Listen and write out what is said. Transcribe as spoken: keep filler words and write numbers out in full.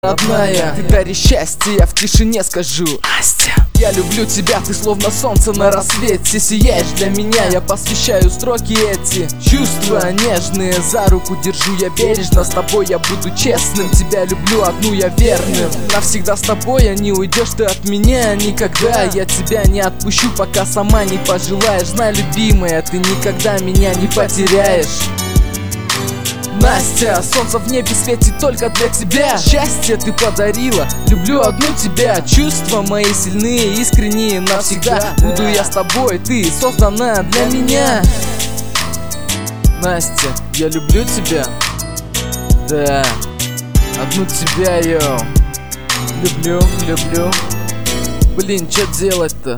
Родная, ты даришь счастье, я в тишине скажу. Настя, я люблю тебя, ты словно солнце на рассвете. Сияешь для меня, я посвящаю строки эти. Чувства нежные, за руку держу я бережно. С тобой я буду честным, тебя люблю одну я верным. Навсегда с тобой, а не уйдешь ты от меня никогда. Я тебя не отпущу, пока сама не пожелаешь. Знай, любимая, ты никогда меня не потеряешь. Настя, солнце в небе светит только для тебя. Счастье ты подарила, люблю одну тебя. Чувства мои сильные, искренние навсегда. Буду я с тобой, ты создана для меня. Настя, я люблю тебя. Да, одну тебя, йоу. Люблю, люблю. Блин, что делать-то?